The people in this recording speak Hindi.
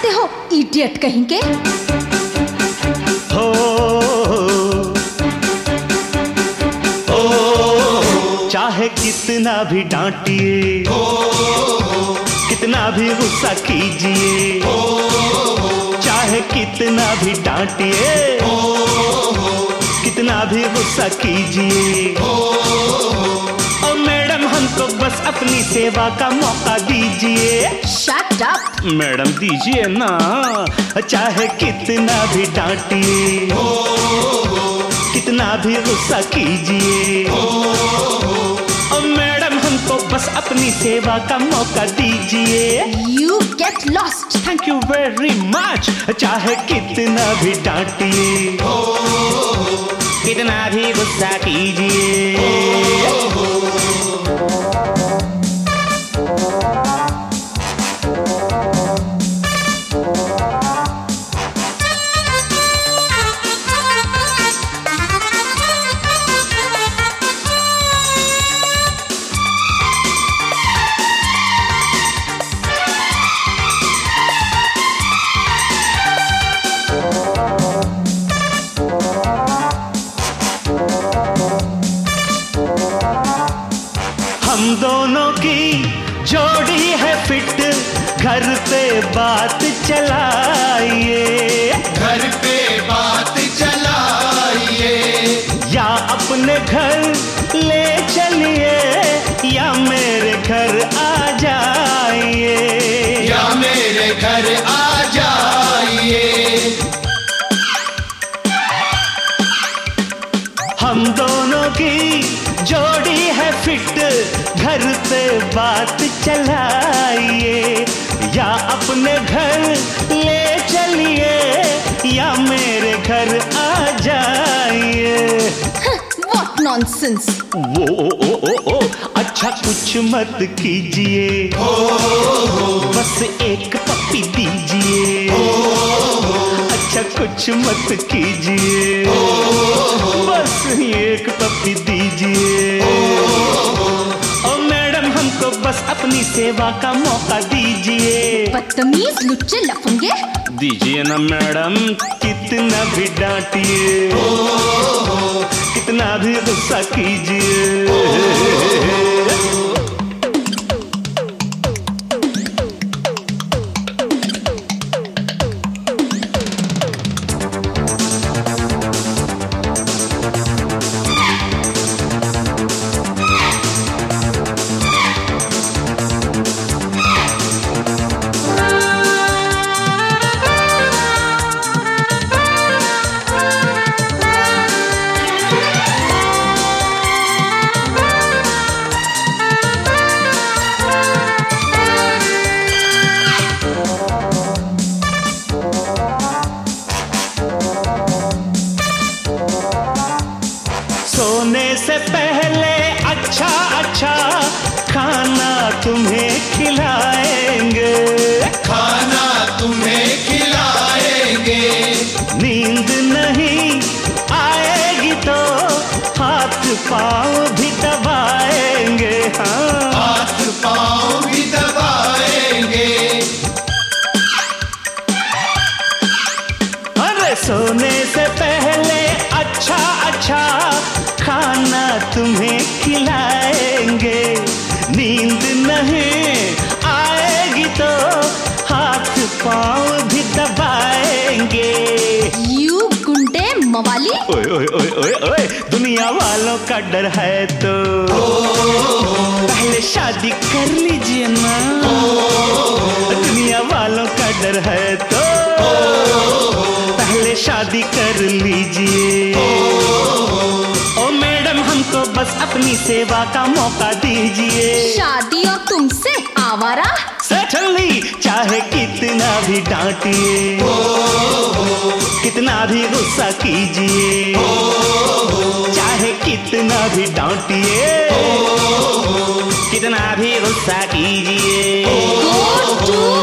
चाहते हो इडियट कहीं के? हो चाहे कितना भी डांटिए, कितना भी गुस्सा कीजिए, चाहे कितना भी डांटिए, कितना भी गुस्सा कीजिए, और मैडम हमको बस अपनी सेवा का मौका दीजिए। शट अप मैडम दीजिए ना, चाहे कितना भी डांटिए, कितना भी गुस्सा कीजिए, और मैडम हमको बस अपनी सेवा का मौका दीजिए। You get lost. Thank you very much. चाहे कितना भी डांटिए, कितना भी गुस्सा कीजिए, हम दोनों की जोड़ी है फिट, घर पे बात चलाइए, घर पे बात चलाइए, या अपने घर ले चलिए, या मेरे घर आ जाइए, या मेरे घर आ जाइए। हम दोनों की जोड़ी है फिट, घर पे बात चलाइए, या अपने घर ले चलिए, या मेरे घर आ जाइए। What nonsense. ओ, अच्छा कुछ मत कीजिए, बस एक पप्पी दीजिए। अच्छा कुछ मत कीजिए, बस एक पप्पी दीजिए, और मैडम हमको बस अपनी सेवा का मौका दीजिए। बदतमीज लुच्चे लफंगे। दीजिए ना मैडम, कितना भी डांटिए, कितना भी गुस्सा कीजिए। सोने से पहले अच्छा अच्छा खाना तुम्हें खिलाएंगे, खाना तुम्हें खिलाएंगे, नींद नहीं आएगी तो हाथ पाँव भी दबाएंगे। हाँ, हाथ पाँव भी दबाएंगे। अरे सोने से पहले अच्छा अच्छा खाना तुम्हें खिलाएंगे, नींद नहीं आएगी तो हाथ पाँव भी दबाएंगे। यू गुंडे मवाली। ओए ओए ओए ओए ओए, दुनिया वालों का डर है तो पहले शादी कर लीजिए ना। दुनिया वालों का डर है तो पहले शादी कर लीजिए, ओ मैडम हमको बस अपनी सेवा का मौका दीजिए। शादी और तुमसे आवारा। Certainly, चाहे कितना भी डांटिए, कितना भी गुस्सा कीजिए, चाहे कितना भी डांटिए, कितना भी गुस्सा कीजिए। Go to